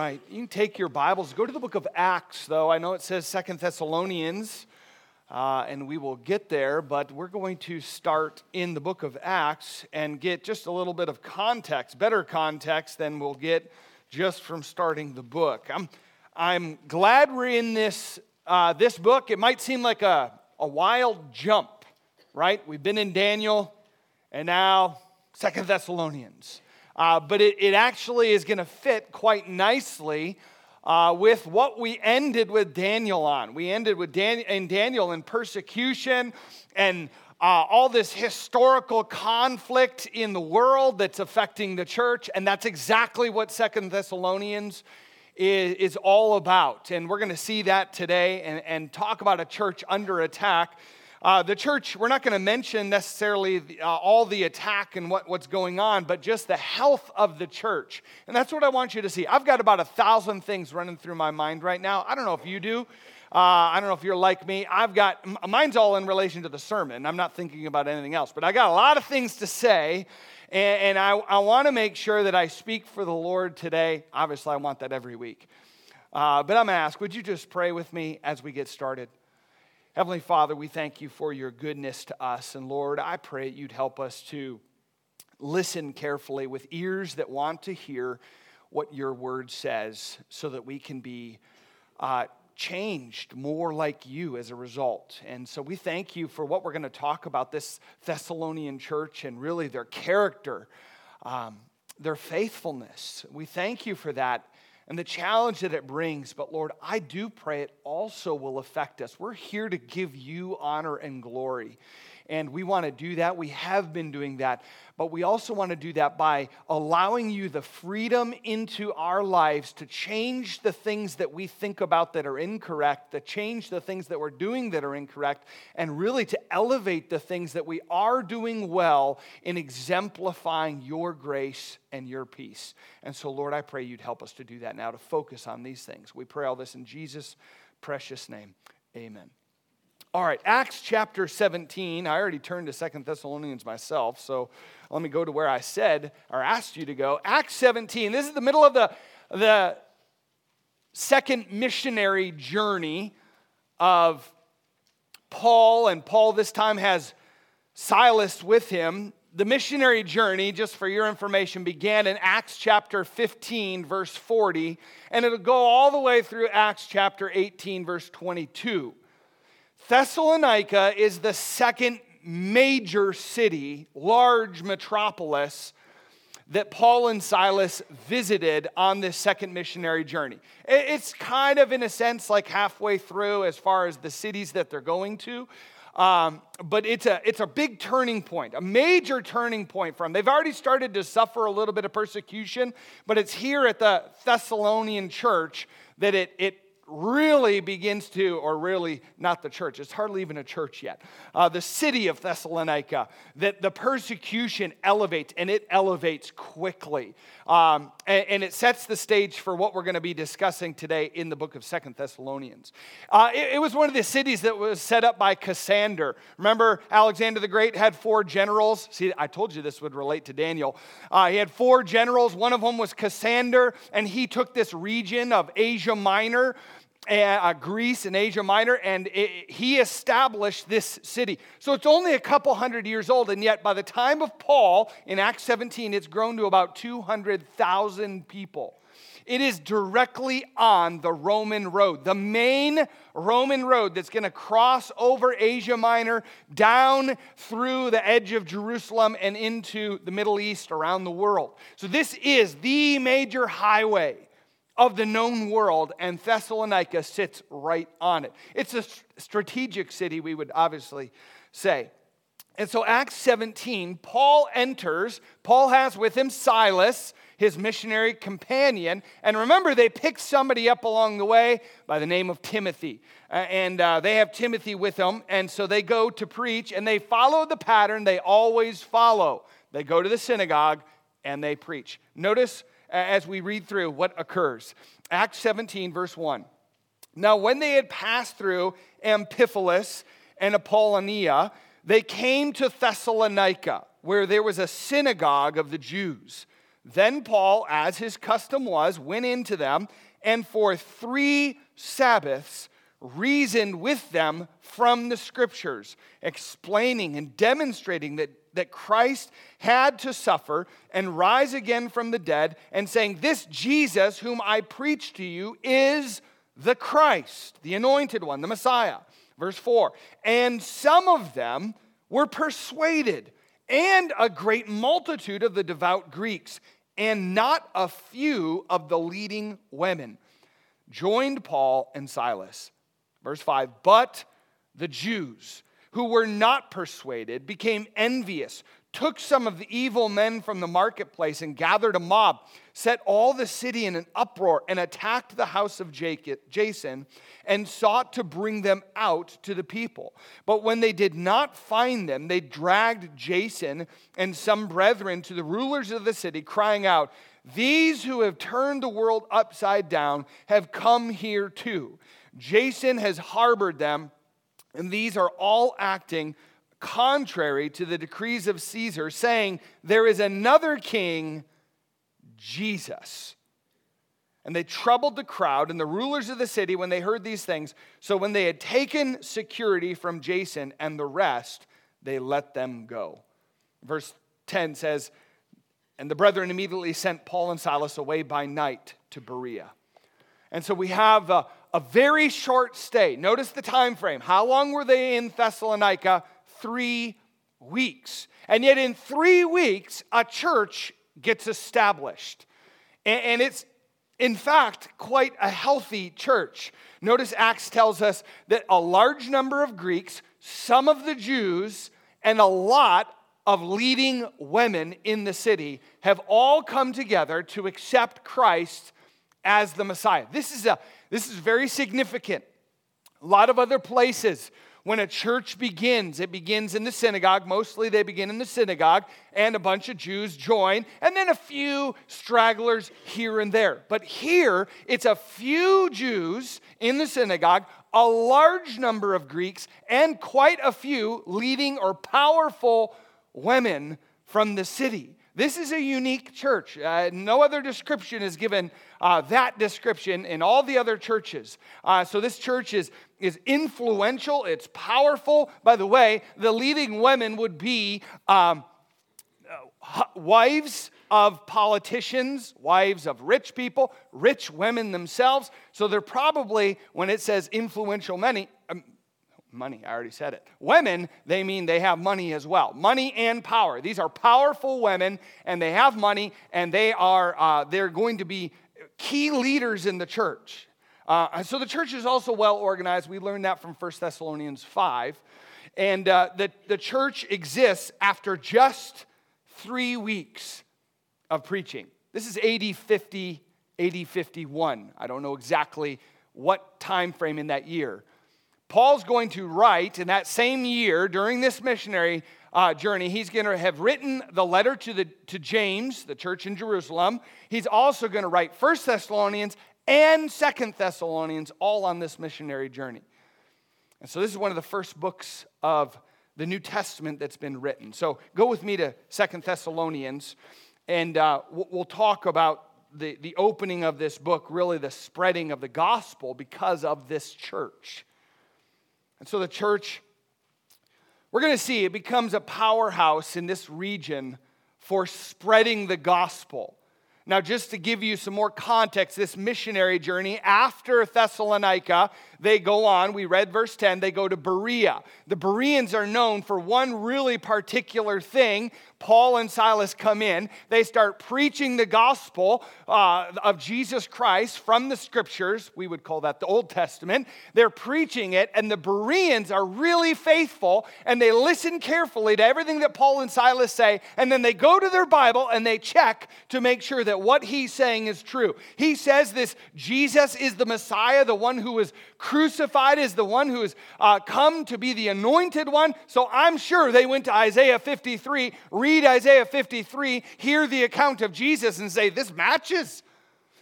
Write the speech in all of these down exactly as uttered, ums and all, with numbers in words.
right, you can take your Bibles. Go to the book of Acts, though. I know it says Second Thessalonians, uh, and we will get there, but we're going to start in the book of Acts and get just a little bit of context, better context than we'll get just from starting the book. I'm, I'm glad we're in this, uh, this book. It might seem like a, a wild jump, right? We've been in Daniel, and now Second Thessalonians. Uh, but it, it actually is going to fit quite nicely uh, with what we ended with Daniel on. We ended with Dan- in Daniel in persecution and uh, all this historical conflict in the world that's affecting the church, and that's exactly what Second Thessalonians is, is all about. And we're going to see that today and, and talk about a church under attack. Uh, the church, we're not going to mention necessarily the, uh, all the attack and what, what's going on, but just the health of the church. And that's what I want you to see. I've got about a thousand things running through my mind right now. I don't know if you do. Uh, I don't know if you're like me. I've got, mine's all in relation to the sermon. I'm not thinking about anything else. But I got a lot of things to say, and, and I, I want to make sure that I speak for the Lord today. Obviously, I want that every week. Uh, but I'm going to ask, would you just pray with me as we get started? Heavenly Father, we thank you for your goodness to us. And Lord, I pray you'd help us to listen carefully with ears that want to hear what your word says so that we can be uh, changed more like you as a result. And so we thank you for what we're going to talk about, this Thessalonian church and really their character, um, their faithfulness. We thank you for that and the challenge that it brings. But Lord, I do pray it also will affect us. We're here to give you honor and glory. And we want to do that. We have been doing that. But we also want to do that by allowing you the freedom into our lives to change the things that we think about that are incorrect, to change the things that we're doing that are incorrect, and really to elevate the things that we are doing well in exemplifying your grace and your peace. And so, Lord, I pray you'd help us to do that now, to focus on these things. We pray all this in Jesus' precious name. Amen. All right, Acts chapter seventeen. I already turned to Second Thessalonians myself, so let me go to where I said or asked you to go. Acts seventeen. This is the middle of the, the second missionary journey of Paul, and Paul this time has Silas with him. The missionary journey, just for your information, began in Acts chapter fifteen, verse forty, and it'll go all the way through Acts chapter eighteen, verse twenty-two. Thessalonica is the second major city, large metropolis, that Paul and Silas visited on this second missionary journey. It's kind of, in a sense, like halfway through as far as the cities that they're going to. Um, but it's a it's a big turning point, a major turning point for them. They've already started to suffer a little bit of persecution, but it's here at the Thessalonian church that it it really begins to, or really not the church, it's hardly even a church yet, uh, the city of Thessalonica, that the persecution elevates, and it elevates quickly. Um, and, and it sets the stage for what we're going to be discussing today in the book of Second Thessalonians. Uh, it, it was one of the cities that was set up by Cassander. Remember, Alexander the Great had four generals. See, I told you this would relate to Daniel. Uh, he had four generals. One of them was Cassander, and he took this region of Asia Minor, Uh, Greece and Asia Minor, and it, he established this city. So it's only a couple hundred years old, and yet by the time of Paul, in Acts seventeen, it's grown to about two hundred thousand people. It is directly on the Roman road, the main Roman road that's going to cross over Asia Minor, down through the edge of Jerusalem and into the Middle East, around the world. So this is the major highway of the known world, and Thessalonica sits right on it. It's a strategic city, we would obviously say. And so Acts seventeen, Paul enters. Paul has with him Silas, his missionary companion. And remember, they picked somebody up along the way by the name of Timothy. Uh, and uh, they have Timothy with them. And so they go to preach, and they follow the pattern they always follow. They go to the synagogue, and they preach. Notice as we read through what occurs. Acts seventeen, verse one. Now, when they had passed through Amphipolis and Apollonia, they came to Thessalonica, where there was a synagogue of the Jews. Then Paul, as his custom was, went into them, and for three Sabbaths reasoned with them from the Scriptures, explaining and demonstrating that, that Christ had to suffer and rise again from the dead, and saying, this Jesus whom I preach to you is the Christ, the anointed one, the Messiah. Verse four, and some of them were persuaded, and a great multitude of the devout Greeks, and not a few of the leading women joined Paul and Silas. Verse five, but the Jews who were not persuaded became envious, took some of the evil men from the marketplace and gathered a mob, set all the city in an uproar, and attacked the house of Jason and sought to bring them out to the people. But when they did not find them, they dragged Jason and some brethren to the rulers of the city, crying out, these who have turned the world upside down have come here too. Jason has harbored them, and these are all acting contrary to the decrees of Caesar, saying, there is another king, Jesus. And they troubled the crowd and the rulers of the city when they heard these things. So when they had taken security from Jason and the rest, they let them go. Verse ten says, and the brethren immediately sent Paul and Silas away by night to Berea. And so we have a, a very short stay. Notice the time frame. How long were they in Thessalonica? Three weeks. And yet in three weeks, a church gets established. And, and it's, in fact, quite a healthy church. Notice Acts tells us that a large number of Greeks, some of the Jews, and a lot of leading women in the city have all come together to accept Christ as the Messiah. This is a this is very significant. A lot of other places, when a church begins, it begins in the synagogue. Mostly they begin in the synagogue, and a bunch of Jews join, and then a few stragglers here and there. But here, it's a few Jews in the synagogue, a large number of Greeks, and quite a few leading or powerful women from the city. This is a unique church. Uh, no other description is given uh, that description in all the other churches. Uh, so this church is, is influential. It's powerful. By the way, the leading women would be um, uh, wives of politicians, wives of rich people, rich women themselves. So they're probably, when it says influential many, um, money, I already said it. Women, they mean they have money as well. Money and power. These are powerful women, and they have money, and they are uh, they're going to be key leaders in the church. Uh, so the church is also well organized. We learned that from First Thessalonians five. And uh, the, the church exists after just three weeks of preaching. This is A D fifty, A D fifty-one. I don't know exactly what time frame in that year. Paul's going to write in that same year, during this missionary uh, journey, he's going to have written the letter to the to James, the church in Jerusalem. He's also going to write First Thessalonians and Second Thessalonians, all on this missionary journey. And so this is one of the first books of the New Testament that's been written. So go with me to Second Thessalonians, and uh, we'll talk about the, the opening of this book, really the spreading of the gospel because of this church. And so the church, we're going to see it becomes a powerhouse in this region for spreading the gospel. Now, just to give you some more context, this missionary journey after Thessalonica, they go on, we read verse ten, they go to Berea. The Bereans are known for one really particular thing. Paul and Silas come in, they start preaching the gospel uh, of Jesus Christ from the scriptures. We would call that the Old Testament. They're preaching it, and the Bereans are really faithful, and they listen carefully to everything that Paul and Silas say, and then they go to their Bible and they check to make sure that what he's saying is true. He says this Jesus is the Messiah, the one who was crucified, is the one who has uh, come to be the anointed one. So I'm sure they went to Isaiah fifty-three, read Isaiah fifty-three, hear the account of Jesus and say, this matches.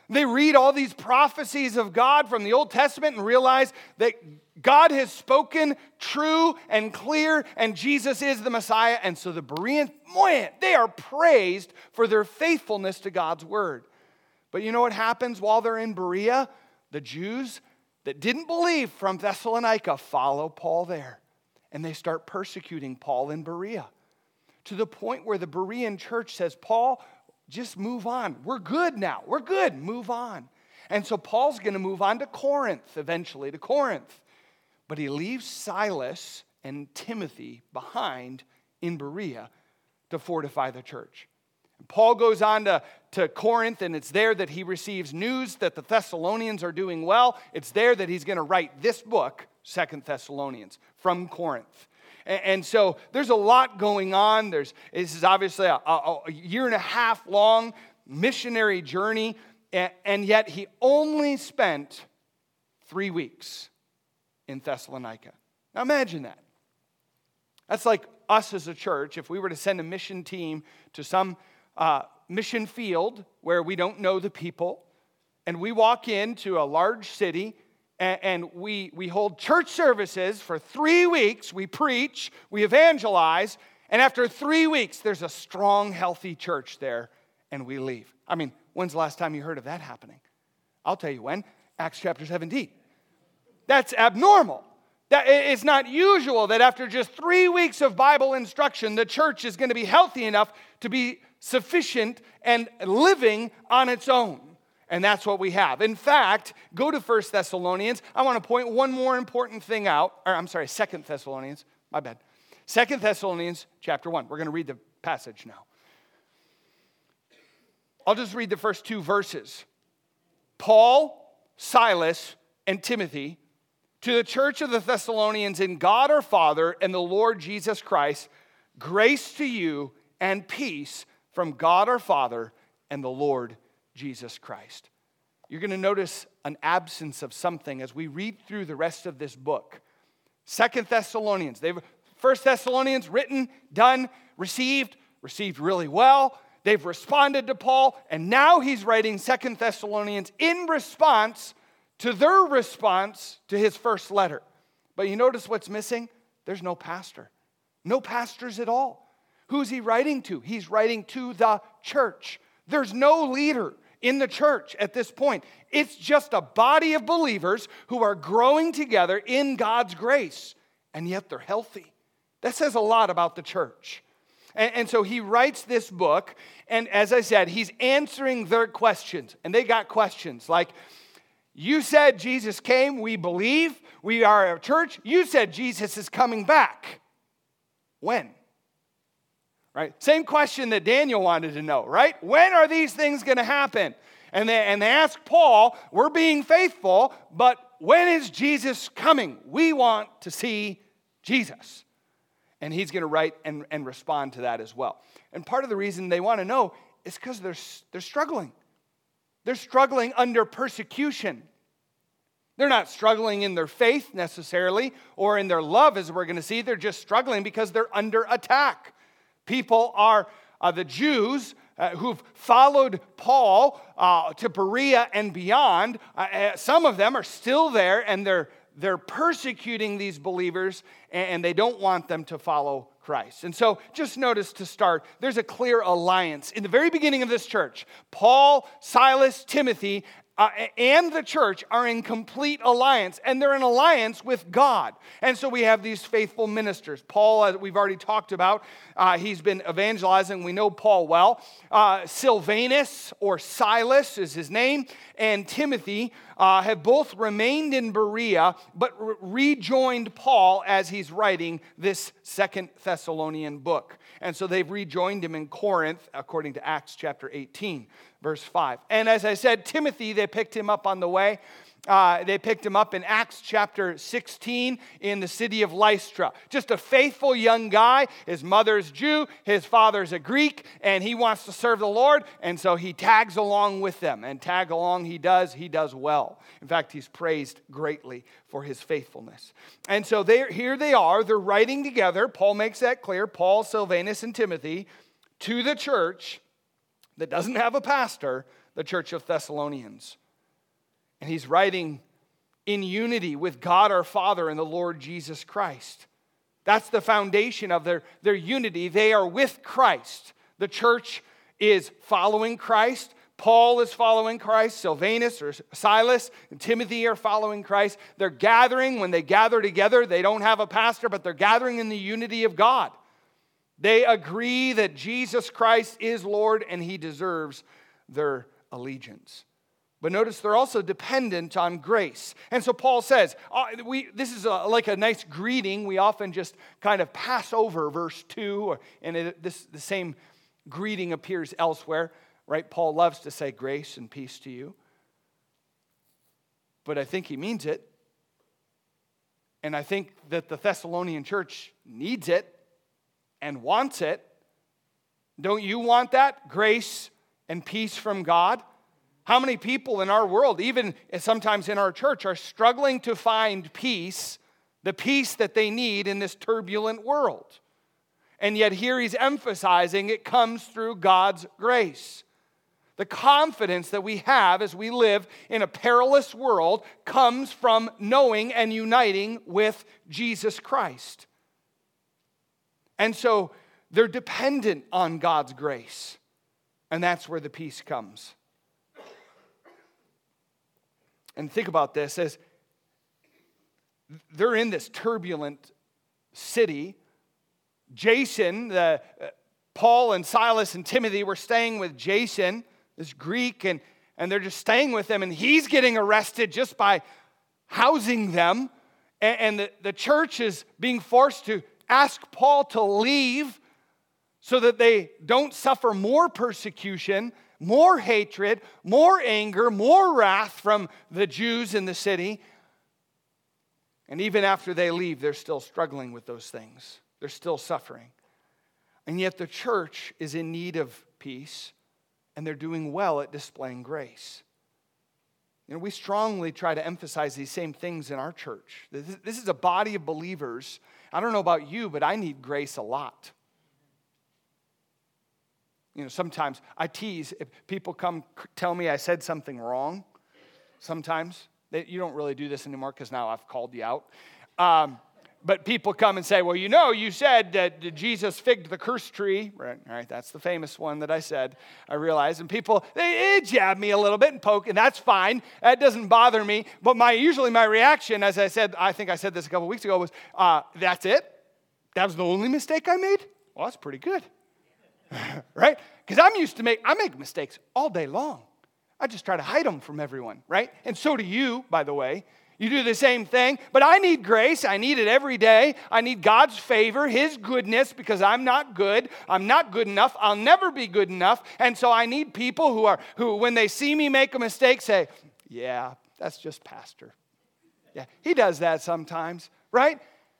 They read all these prophecies of God from the Old Testament and realize that God has spoken true and clear, and Jesus is the Messiah. And so the Bereans, man, they are praised for their faithfulness to God's word. But you know what happens while they're in Berea? The Jews that didn't believe from Thessalonica follow Paul there. And they start persecuting Paul in Berea, to the point where the Berean church says, Paul, just move on. We're good now. We're good. Move on. And so Paul's going to move on to Corinth eventually, to Corinth. But he leaves Silas and Timothy behind in Berea to fortify the church. And Paul goes on to, to Corinth, and it's there that he receives news that the Thessalonians are doing well. It's there that he's going to write this book, Second Thessalonians, from Corinth. And so there's a lot going on. There's, this is obviously a, a, a year and a half long missionary journey, and yet he only spent three weeks in Thessalonica. Now imagine that. That's like us as a church, if we were to send a mission team to some uh, mission field where we don't know the people, and we walk into a large city, and we, we hold church services for three weeks. We preach, we evangelize, and after three weeks, there's a strong, healthy church there, and we leave. I mean, when's the last time you heard of that happening? I'll tell you when. Acts chapter seventeen. That's abnormal. That, it's not usual that after just three weeks of Bible instruction, the church is going to be healthy enough to be sufficient and living on its own. And that's what we have. In fact, go to First Thessalonians. I want to point one more important thing out. Or I'm sorry, Second Thessalonians. My bad. Second Thessalonians chapter one. We're going to read the passage now. I'll just read the first two verses. Paul, Silas, and Timothy, to the church of the Thessalonians in God our Father and the Lord Jesus Christ, grace to you and peace from God our Father and the Lord Jesus Christ. You're going to notice an absence of something as we read through the rest of this book. Second Thessalonians, they've First Thessalonians written, done, received, received really well. They've responded to Paul, and now he's writing Second Thessalonians in response to their response to his first letter. But you notice what's missing? There's no pastor. No pastors at all. Who's he writing to? He's writing to the church. There's no leader in the church at this point. It's just a body of believers who are growing together in God's grace, and yet they're healthy. That says a lot about the church. And, and so he writes this book, and as I said, he's answering their questions. And they got questions like, you said Jesus came, we believe, we are a church. You said Jesus is coming back. When? Right? Same question that Daniel wanted to know, right? When are these things going to happen? And they, and they ask Paul, we're being faithful, but when is Jesus coming? We want to see Jesus. And he's going to write and, and respond to that as well. And part of the reason they want to know is because they're, they're struggling. They're struggling under persecution. They're not struggling in their faith necessarily or in their love, as we're going to see. They're just struggling because they're under attack. People are uh, the Jews uh, who've followed Paul uh, to Berea and beyond. Uh, uh, some of them are still there, and they're they're persecuting these believers, and, and they don't want them to follow Christ. And so just notice to start, there's a clear alliance. In the very beginning of this church, Paul, Silas, Timothy, Uh, and the church are in complete alliance, and they're in alliance with God. And so we have these faithful ministers. Paul, as we've already talked about, uh, he's been evangelizing. We know Paul well. Uh, Silvanus, or Silas is his name, and Timothy uh, have both remained in Berea, but re- rejoined Paul as he's writing this Second Thessalonian book. And so they've rejoined him in Corinth, according to Acts chapter eighteen. Verse five. And as I said, Timothy, they picked him up on the way. Uh, they picked him up in Acts chapter sixteen in the city of Lystra. Just a faithful young guy. His mother's Jew, his father's a Greek, and he wants to serve the Lord, and so he tags along with them. And tag along he does, he does well. In fact, he's praised greatly for his faithfulness. And so they, here they are, they're writing together. Paul makes that clear, Paul, Silvanus, and Timothy, to the church that doesn't have a pastor, the church of Thessalonians. And he's writing in unity with God our Father and the Lord Jesus Christ. That's the foundation of their, their unity. They are with Christ. The church is following Christ. Paul is following Christ. Silvanus or Silas and Timothy are following Christ. They're gathering. When they gather together, they don't have a pastor, but they're gathering in the unity of God. They agree that Jesus Christ is Lord and he deserves their allegiance. But notice they're also dependent on grace. And so Paul says, uh, we, this is a, like a nice greeting. We often just kind of pass over verse two, and it, this, the same greeting appears elsewhere, right? Paul loves to say grace and peace to you. But I think he means it. And I think that the Thessalonian church needs it and wants it. Don't you want that? Grace and peace from God? How many people in our world, even sometimes in our church, are struggling to find peace, the peace that they need in this turbulent world? And yet here he's emphasizing it comes through God's grace. The confidence that we have as we live in a perilous world comes from knowing and uniting with Jesus Christ. And so they're dependent on God's grace. And that's where the peace comes. And think about this, as they're in this turbulent city. Jason, the, uh, Paul and Silas and Timothy were staying with Jason, this Greek, and, and they're just staying with him, and he's getting arrested just by housing them. And, and the, the church is being forced to ask Paul to leave so that they don't suffer more persecution, more hatred, more anger, more wrath from the Jews in the city. And even after they leave, they're still struggling with those things. They're still suffering. And yet the church is in need of peace, and they're doing well at displaying grace. You know, we strongly try to emphasize these same things in our church. This is a body of believers. I don't know about you, but I need grace a lot. You know, sometimes I tease if people come tell me I said something wrong. Sometimes. They, you don't really do this anymore because now I've called you out. Um, but people come and say, well, you know, you said that Jesus figged the cursed tree. Right, all right, that's the famous one that I said, I realize. And people, they, they jab me a little bit and poke, and that's fine. That doesn't bother me. But my usually my reaction, as I said, I think I said this a couple weeks ago, was, uh, that's it? That was the only mistake I made? Well, that's pretty good. Right? Because I'm used to make, I make mistakes all day long. I just try to hide them from everyone, right? And so do you, by the way. You do the same thing. But I need grace. I need it every day. I need God's favor, His goodness, because I'm not good. I'm not good enough. I'll never be good enough. And so I need people who are, who when they see me make a mistake, say, yeah, that's just Pastor. Yeah, he does that sometimes, right?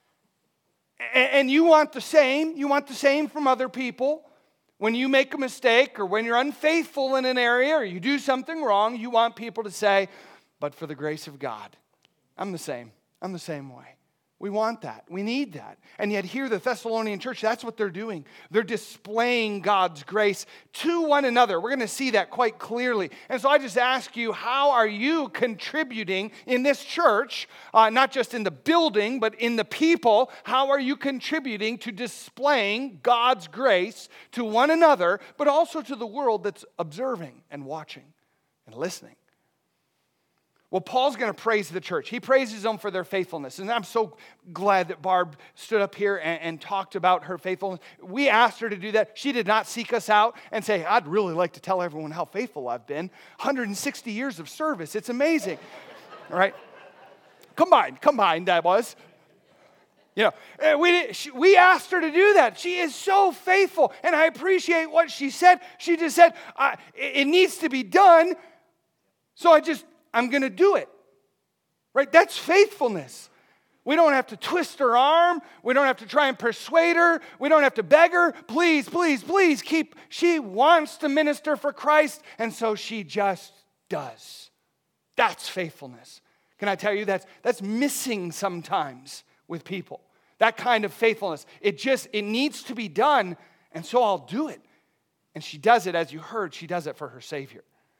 And you want the same. You want the same from other people. When you make a mistake or when you're unfaithful in an area or you do something wrong, you want people to say, but for the grace of God. I'm the same. I'm the same way. We want that. We need that. And yet here, the Thessalonian church, that's what they're doing. They're displaying God's grace to one another. We're going to see that quite clearly. And so I just ask you, how are you contributing in this church, uh, not just in the building, but in the people? How are you contributing to displaying God's grace to one another, but also to the world that's observing and watching and listening? Well, Paul's going to praise the church. He praises them for their faithfulness. And I'm so glad that Barb stood up here and, and talked about her faithfulness. We asked her to do that. She did not seek us out and say, I'd really like to tell everyone how faithful I've been. one hundred sixty years of service. It's amazing. All right? Combined, combined that was. You know, we, she, we asked her to do that. She is so faithful. And I appreciate what she said. She just said, uh, it, it needs to be done. So I just... I'm going to do it, right? That's faithfulness. We don't have to twist her arm. We don't have to try and persuade her. We don't have to beg her. Please, please, please keep. She wants to minister for Christ, and so she just does. That's faithfulness. Can I tell you that's, that's missing sometimes with people. That kind of faithfulness. It just, it needs to be done, and so I'll do it. And she does it, as you heard, she does it for her Savior.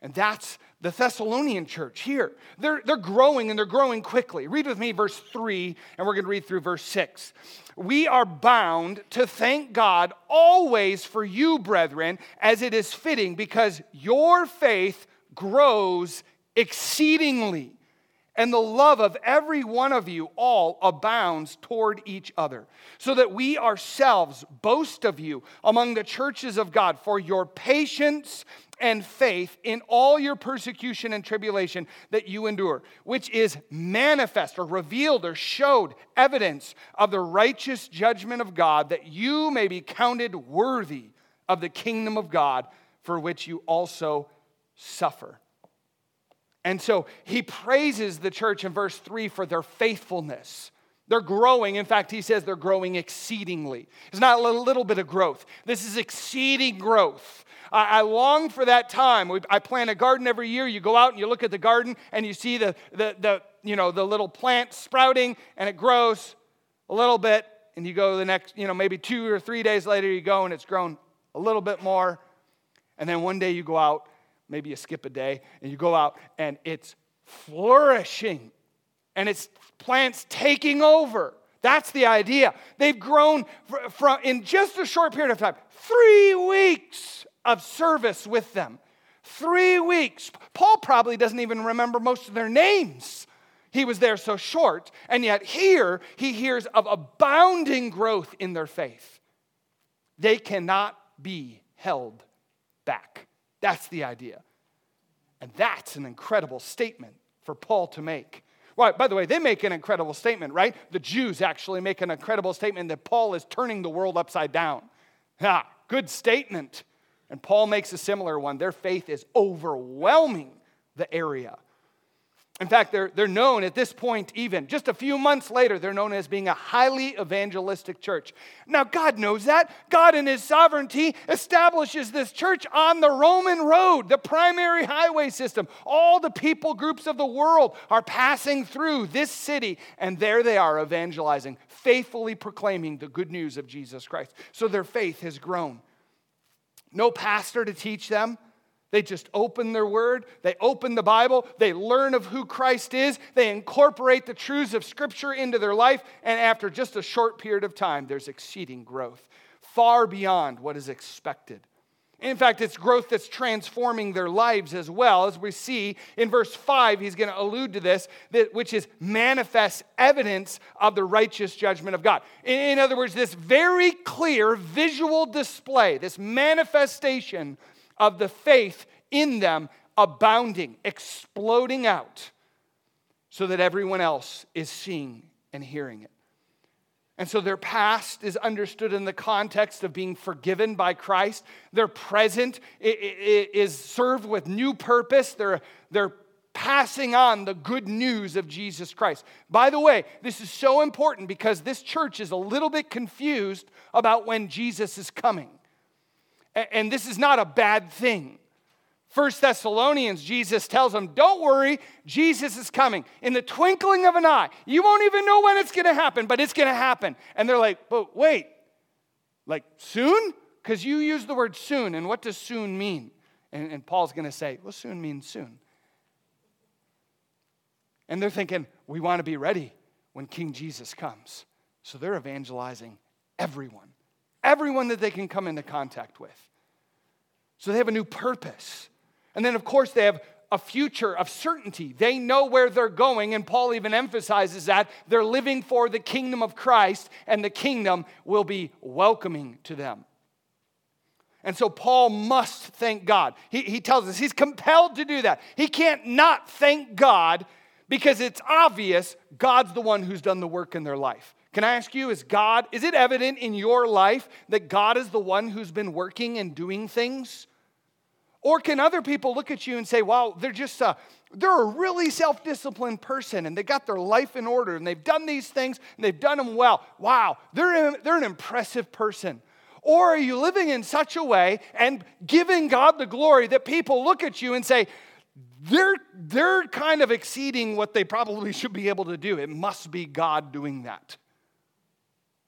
And that's the Thessalonian church here. They're, they're growing, and they're growing quickly. Read with me verse three, and we're going to read through verse six. We are bound to thank God always for you, brethren, as it is fitting, because your faith grows exceedingly, and the love of every one of you all abounds toward each other, so that we ourselves boast of you among the churches of God for your patience and faith in all your persecution and tribulation that you endure, which is manifest or revealed or showed evidence of the righteous judgment of God, that you may be counted worthy of the kingdom of God, for which you also suffer. And so he praises the church in verse three for their faithfulness. They're growing. In fact, he says they're growing exceedingly. It's not a little bit of growth. This is exceeding growth. I, I long for that time. We, I plant a garden every year. You go out and you look at the garden and you see the, the, the, you know, the little plant sprouting, and it grows a little bit. And you go the next, you know, maybe two or three days later, you go and it's grown a little bit more. And then one day you go out, maybe you skip a day, and you go out and it's flourishing. And it's plants taking over. That's the idea. They've grown from, in just a short period of time, three weeks of service with them. Three weeks. Paul probably doesn't even remember most of their names. He was there so short. And yet here he hears of abounding growth in their faith. They cannot be held back. That's the idea. And that's an incredible statement for Paul to make. Well, by the way, they make an incredible statement, right? The Jews actually make an incredible statement that Paul is turning the world upside down. Ah, good statement. And Paul makes a similar one. Their faith is overwhelming the area. In fact, they're, they're known at this point even, just a few months later, they're known as being a highly evangelistic church. Now, God knows that. God in His sovereignty establishes this church on the Roman road, the primary highway system. All the people groups of the world are passing through this city, and there they are evangelizing, faithfully proclaiming the good news of Jesus Christ. So their faith has grown. No pastor to teach them. They just open their word, they open the Bible, they learn of who Christ is, they incorporate the truths of Scripture into their life, and after just a short period of time, there's exceeding growth, far beyond what is expected. In fact, it's growth that's transforming their lives as well. As we see in verse five, he's going to allude to this, that, which is manifest evidence of the righteous judgment of God. In other words, this very clear visual display, this manifestation of the faith in them abounding, exploding out, so that everyone else is seeing and hearing it. And so their past is understood in the context of being forgiven by Christ. Their present is served with new purpose. They're, they're passing on the good news of Jesus Christ. By the way, this is so important because this church is a little bit confused about when Jesus is coming. And this is not a bad thing. First Thessalonians, Jesus tells them, don't worry, Jesus is coming. In the twinkling of an eye. You won't even know when it's going to happen, but it's going to happen. And they're like, but wait, like soon? Because you use the word soon, and what does soon mean? And, and Paul's going to say, well, soon means soon. And they're thinking, we want to be ready when King Jesus comes. So they're evangelizing everyone. Everyone that they can come into contact with. So they have a new purpose. And then, of course, they have a future of certainty. They know where they're going, and Paul even emphasizes that. They're living for the kingdom of Christ, and the kingdom will be welcoming to them. And so Paul must thank God. He, he tells us he's compelled to do that. He can't not thank God because it's obvious God's the one who's done the work in their life. Can I ask you, is God, is it evident in your life that God is the one who's been working and doing things? Or can other people look at you and say, wow, they're just, a, they're a really self-disciplined person and they got their life in order and they've done these things and they've done them well. Wow, they're, they're an impressive person. Or are you living in such a way and giving God the glory that people look at you and say, they're, they're kind of exceeding what they probably should be able to do. It must be God doing that.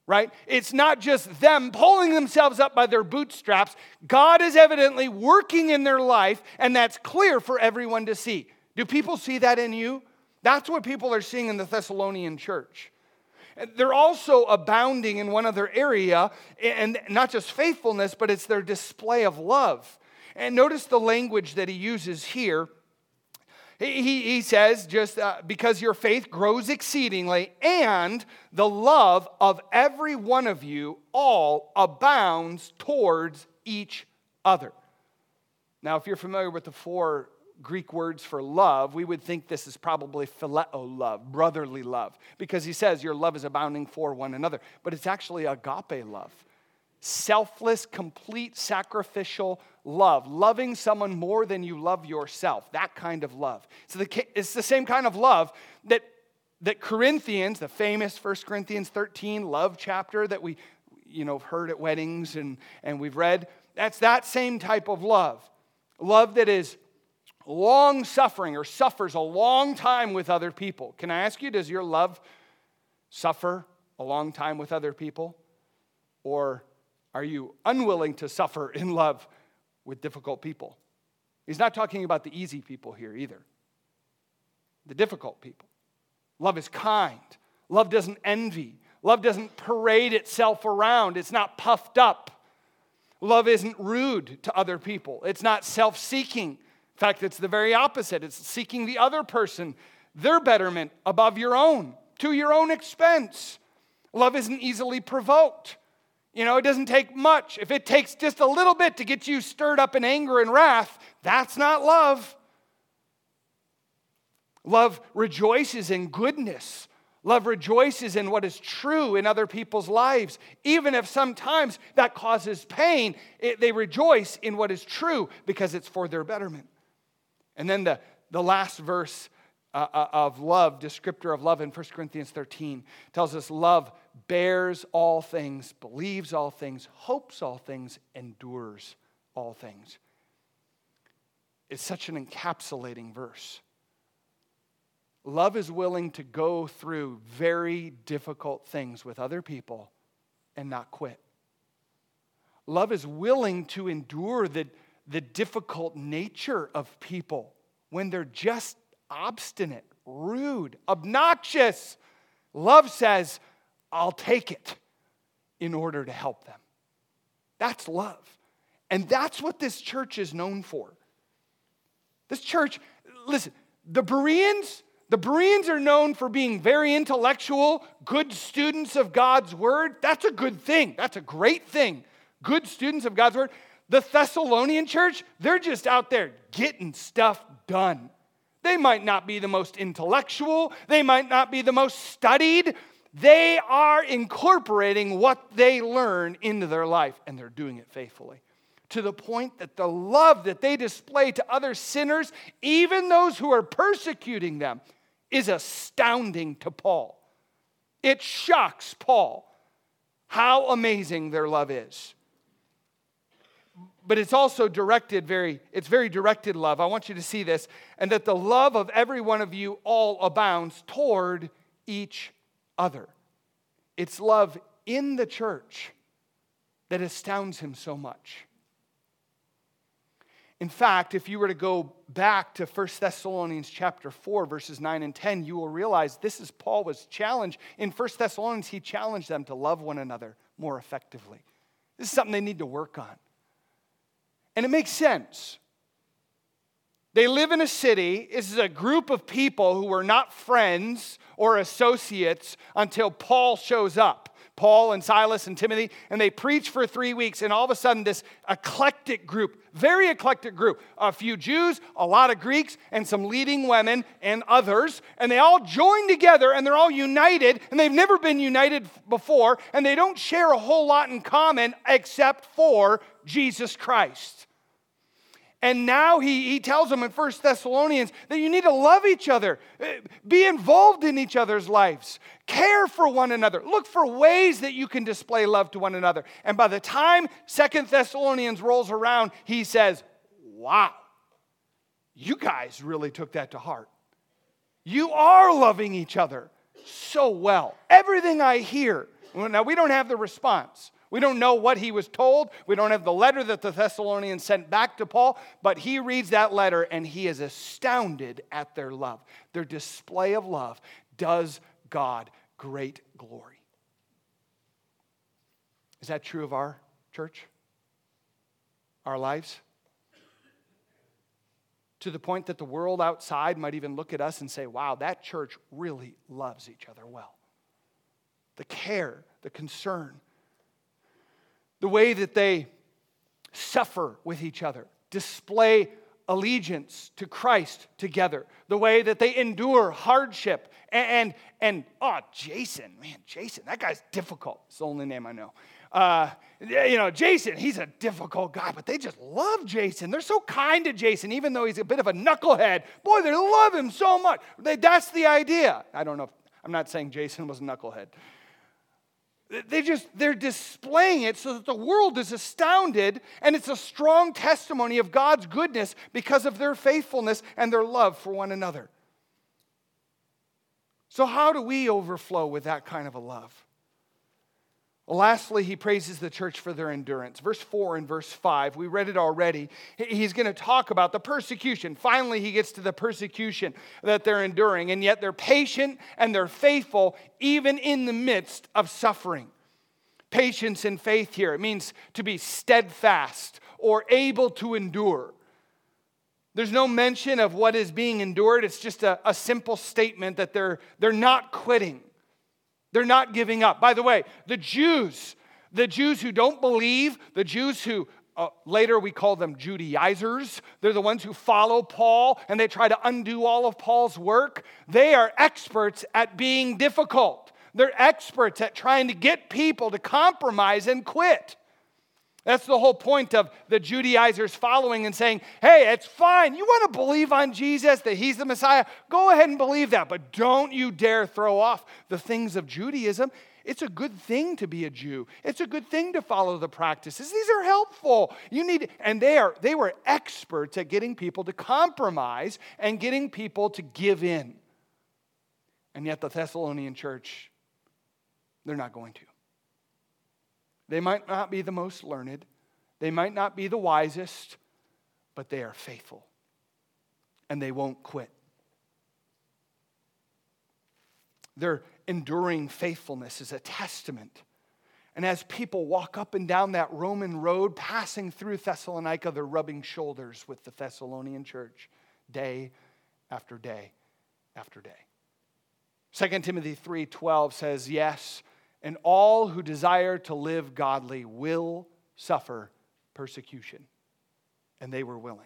right? It's not just them pulling themselves up by their bootstraps. God is evidently working in their life, and that's clear for everyone to see. Do people see that in you? That's what people are seeing in the Thessalonian church. They're also abounding in one other area, and not just faithfulness, but it's their display of love. And notice the language that he uses here. He, he says, just uh, because your faith grows exceedingly, and the love of every one of you all abounds towards each other. Now, if you're familiar with the four Greek words for love, we would think this is probably phileo love, brotherly love, because he says your love is abounding for one another. But it's actually agape love. Selfless, complete, sacrificial love. Loving someone more than you love yourself. That kind of love. So the, it's the same kind of love that, that Corinthians, the famous First Corinthians thirteen love chapter that we you know, heard at weddings and, and we've read. That's that same type of love. Love that is long-suffering or suffers a long time with other people. Can I ask you, does your love suffer a long time with other people? Or are you unwilling to suffer in love with difficult people? He's not talking about the easy people here either. The difficult people. Love is kind. Love doesn't envy. Love doesn't parade itself around. It's not puffed up. Love isn't rude to other people. It's not self-seeking. In fact, it's the very opposite. It's seeking the other person, their betterment above your own, to your own expense. Love isn't easily provoked. You know, it doesn't take much. If it takes just a little bit to get you stirred up in anger and wrath, that's not love. Love rejoices in goodness. Love rejoices in what is true in other people's lives. Even if sometimes that causes pain, it, they rejoice in what is true because it's for their betterment. And then the, the last verse uh, of love, descriptor of love in First Corinthians thirteen, tells us love bears all things, believes all things, hopes all things, endures all things. It's such an encapsulating verse. Love is willing to go through very difficult things with other people and not quit. Love is willing to endure the, the difficult nature of people when they're just obstinate, rude, obnoxious. Love says, I'll take it in order to help them. That's love. And that's what this church is known for. This church, listen, the Bereans... The Bereans are known for being very intellectual, good students of God's word. That's a good thing. That's a great thing. Good students of God's word. The Thessalonian church, they're just out there getting stuff done. They might not be the most intellectual. They might not be the most studied. They are incorporating what they learn into their life, and they're doing it faithfully. To the point that the love that they display to other sinners, even those who are persecuting them, is astounding to Paul. It shocks Paul how amazing their love is. But it's also directed very, it's very directed love. I want you to see this. And that the love of every one of you all abounds toward each other. It's love in the church that astounds him so much. In fact, if you were to go back to First Thessalonians chapter four, verses nine and ten, you will realize this is Paul was challenged. In First Thessalonians, he challenged them to love one another more effectively. This is something they need to work on. And it makes sense. They live in a city. This is a group of people who were not friends or associates until Paul shows up. Paul and Silas and Timothy, and they preach for three weeks, and all of a sudden this eclectic group, very eclectic group, a few Jews, a lot of Greeks, and some leading women and others, and they all join together, and they're all united, and they've never been united before, and they don't share a whole lot in common except for Jesus Christ. And now he, he tells them in First Thessalonians that you need to love each other, be involved in each other's lives, care for one another, look for ways that you can display love to one another. And by the time Second Thessalonians rolls around, he says, wow, you guys really took that to heart. You are loving each other so well. Everything I hear Now, we don't have the response. We don't know what he was told. We don't have the letter that the Thessalonians sent back to Paul, but he reads that letter and he is astounded at their love. Their display of love does God great glory. Is that true of our church? Our lives? To the point that the world outside might even look at us and say, wow, that church really loves each other well. The care, the concern, the way that they suffer with each other, display allegiance to Christ together, the way that they endure hardship. And, and, and oh, Jason, man, Jason, that guy's difficult. It's the only name I know. Uh, you know, Jason, he's a difficult guy, but they just love Jason. They're so kind to Jason, even though he's a bit of a knucklehead. Boy, they love him so much. They, that's the idea. I don't know. If, I'm not saying Jason was a knucklehead. They just, they're displaying it so that the world is astounded, and it's a strong testimony of God's goodness because of their faithfulness and their love for one another. So how do we overflow with that kind of a love? Well, lastly, he praises the church for their endurance. Verse four and verse five, we read it already. He's going to talk about the persecution. Finally, he gets to the persecution that they're enduring, and yet they're patient and they're faithful even in the midst of suffering. Patience and faith here, it means to be steadfast or able to endure. There's no mention of what is being endured. It's just a, a simple statement that they're, they're not quitting. They're not giving up. By the way, the Jews, the Jews who don't believe, the Jews who uh, later we call them Judaizers, they're the ones who follow Paul and they try to undo all of Paul's work. They are experts at being difficult. They're experts at trying to get people to compromise and quit. That's the whole point of the Judaizers following and saying, hey, it's fine. You want to believe on Jesus, that he's the Messiah? Go ahead and believe that, but don't you dare throw off the things of Judaism. It's a good thing to be a Jew. It's a good thing to follow the practices. These are helpful. You need, and they are they were experts at getting people to compromise and getting people to give in. And yet the Thessalonian church, they're not going to. They might not be the most learned. They might not be the wisest, but they are faithful. And they won't quit. Their enduring faithfulness is a testament. And as people walk up and down that Roman road, passing through Thessalonica, they're rubbing shoulders with the Thessalonian church day after day after day. Second Timothy three twelve says, yes, and all who desire to live godly will suffer persecution. And they were willing.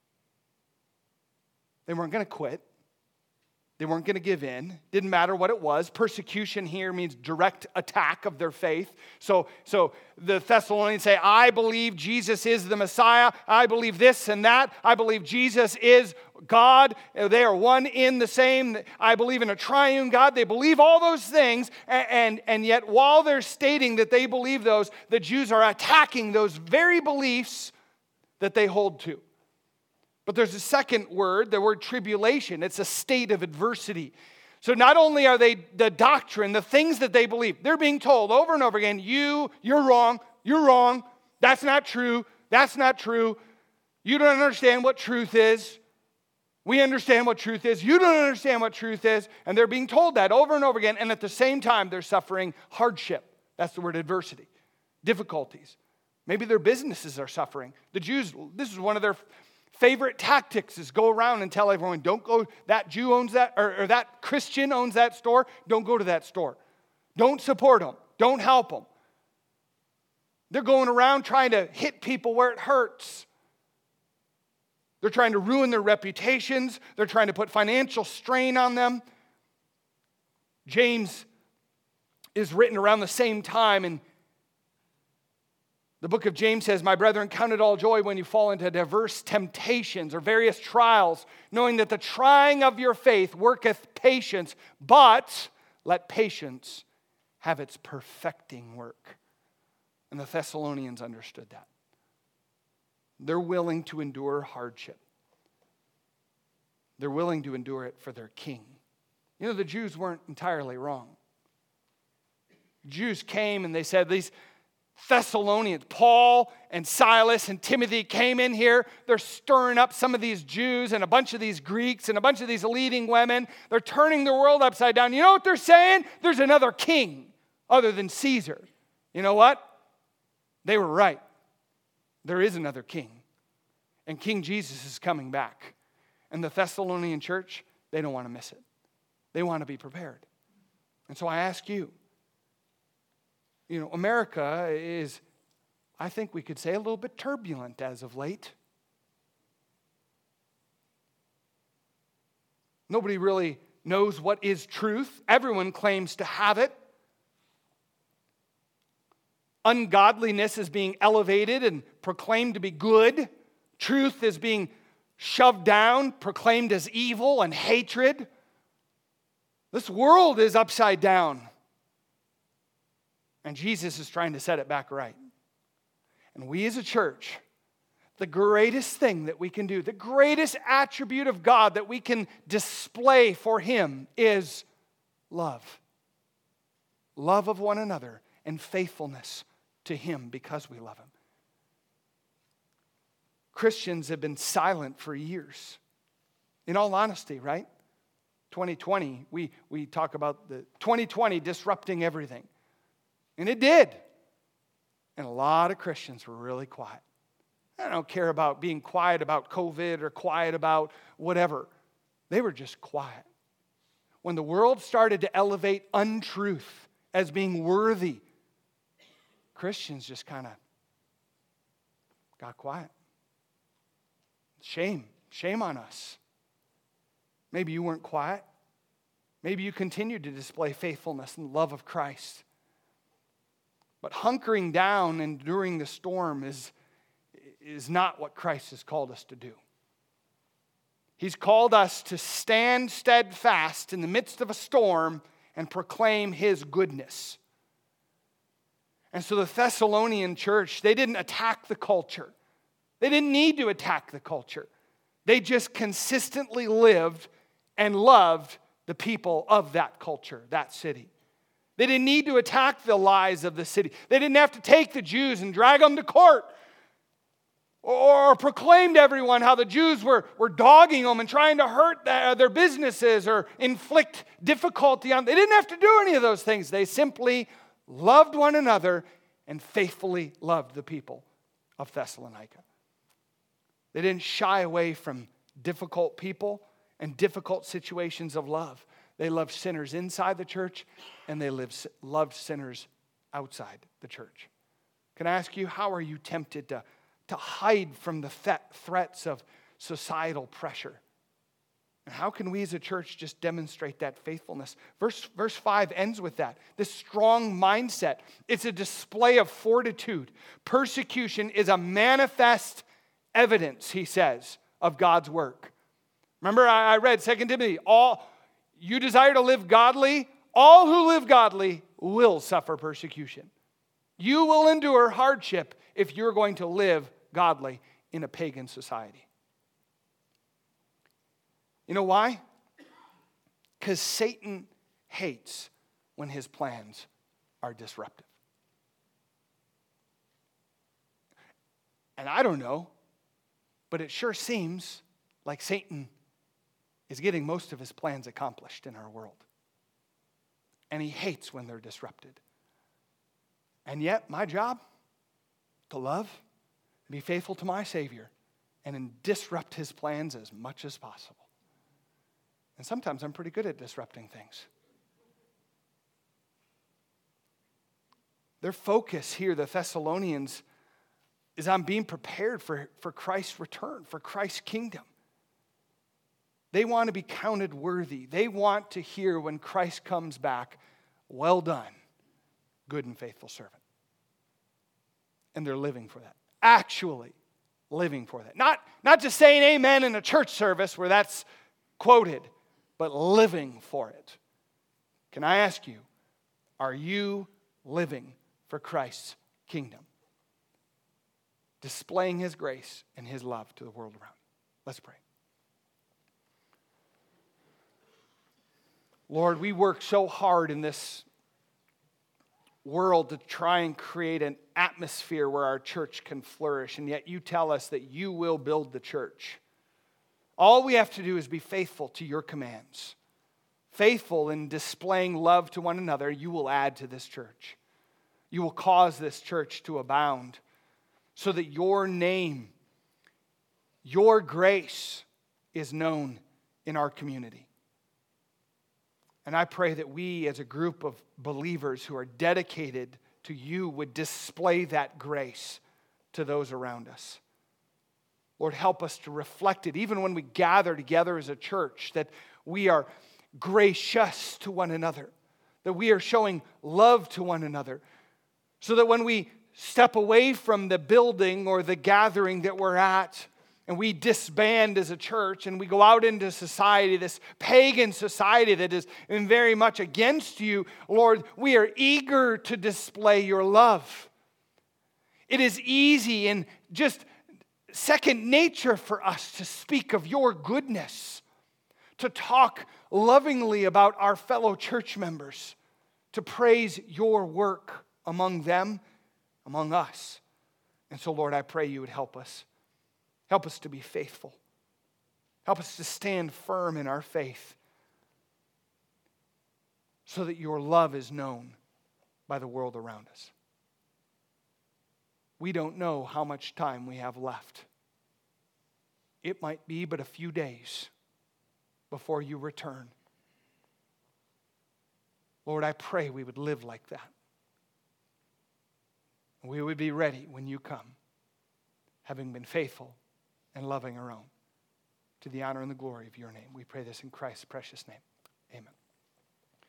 They weren't going to quit. They weren't going to give in. Didn't matter what it was. Persecution here means direct attack of their faith. So, so the Thessalonians say, I believe Jesus is the Messiah. I believe this and that. I believe Jesus is God. They are one in the same. I believe in a triune God. They believe all those things. And, and, and yet while they're stating that they believe those, the Jews are attacking those very beliefs that they hold to. But there's a second word, the word tribulation. It's a state of adversity. So not only are they the doctrine, the things that they believe, they're being told over and over again, you, you're wrong, you're wrong, that's not true, that's not true. You don't understand what truth is. We understand what truth is. You don't understand what truth is. And they're being told that over and over again. And at the same time, they're suffering hardship. That's the word adversity. Difficulties. Maybe their businesses are suffering. The Jews, this is one of their favorite tactics is go around and tell everyone, don't go, that Jew owns that, or, or that Christian owns that store, don't go to that store. Don't support them. Don't help them. They're going around trying to hit people where it hurts. They're trying to ruin their reputations. They're trying to put financial strain on them. James is written around the same time, and the book of James says, my brethren, count it all joy when you fall into diverse temptations or various trials, knowing that the trying of your faith worketh patience, but let patience have its perfecting work. And the Thessalonians understood that. They're willing to endure hardship. They're willing to endure it for their king. You know, the Jews weren't entirely wrong. Jews came and they said, these Thessalonians, Paul and Silas and Timothy came in here. They're stirring up some of these Jews and a bunch of these Greeks and a bunch of these leading women. They're turning the world upside down. You know what they're saying? There's another king other than Caesar. You know what? They were right. There is another king. And King Jesus is coming back. And the Thessalonian church, they don't want to miss it. They want to be prepared. And so I ask you, you know, America is, I think we could say, a little bit turbulent as of late. Nobody really knows what is truth. Everyone claims to have it. Ungodliness is being elevated and proclaimed to be good. Truth is being shoved down, proclaimed as evil and hatred. This world is upside down. And Jesus is trying to set it back right. And we as a church, the greatest thing that we can do, the greatest attribute of God that we can display for Him is love. Love of one another and faithfulness to Him because we love Him. Christians have been silent for years. In all honesty, right? twenty twenty, we, we talk about the twenty twenty disrupting everything. And it did. And a lot of Christians were really quiet. I don't care about being quiet about COVID or quiet about whatever. They were just quiet. When the world started to elevate untruth as being worthy, Christians just kind of got quiet. Shame. Shame on us. Maybe you weren't quiet. Maybe you continued to display faithfulness and love of Christ. But hunkering down and enduring the storm is, is not what Christ has called us to do. He's called us to stand steadfast in the midst of a storm and proclaim His goodness. And so the Thessalonian church, they didn't attack the culture. They didn't need to attack the culture. They just consistently lived and loved the people of that culture, that city. They didn't need to attack the lies of the city. They didn't have to take the Jews and drag them to court or proclaim to everyone how the Jews were, were dogging them and trying to hurt their, their businesses or inflict difficulty on them. They didn't have to do any of those things. They simply loved one another and faithfully loved the people of Thessalonica. They didn't shy away from difficult people and difficult situations of love. They loved sinners inside the church, and they lived, loved sinners outside the church. Can I ask you, how are you tempted to, to hide from the th- threats of societal pressure? And how can we as a church just demonstrate that faithfulness? Verse, verse five ends with that. This strong mindset. It's a display of fortitude. Persecution is a manifest evidence, he says, of God's work. Remember, I, I read Second Timothy, all... You desire to live godly? All who live godly will suffer persecution. You will endure hardship if you're going to live godly in a pagan society. You know why? Because Satan hates when his plans are disruptive. And I don't know, but it sure seems like Satan is getting most of his plans accomplished in our world. And he hates when they're disrupted. And yet, my job, to love, be faithful to my Savior, and disrupt his plans as much as possible. And sometimes I'm pretty good at disrupting things. Their focus here, the Thessalonians, is on being prepared for, for Christ's return, for Christ's kingdom. They want to be counted worthy. They want to hear when Christ comes back, well done, good and faithful servant. And they're living for that. Actually living for that. Not, not just saying amen in a church service where that's quoted, but living for it. Can I ask you, are you living for Christ's kingdom? Displaying His grace and His love to the world around. Let's pray. Lord, we work so hard in this world to try and create an atmosphere where our church can flourish, and yet you tell us that you will build the church. All we have to do is be faithful to your commands, faithful in displaying love to one another. You will add to this church. You will cause this church to abound so that your name, your grace is known in our community. And I pray that we as a group of believers who are dedicated to you would display that grace to those around us. Lord, help us to reflect it even when we gather together as a church, that we are gracious to one another, that we are showing love to one another, so that when we step away from the building or the gathering that we're at, and we disband as a church and we go out into society, this pagan society that is very much against you, Lord, we are eager to display your love. It is easy and just second nature for us to speak of your goodness, to talk lovingly about our fellow church members, to praise your work among them, among us. And so, Lord, I pray you would help us. Help us to be faithful. Help us to stand firm in our faith so that your love is known by the world around us. We don't know how much time we have left. It might be but a few days before you return. Lord, I pray we would live like that. We would be ready when you come, having been faithful and loving our own, to the honor and the glory of your name. We pray this in Christ's precious name. Amen.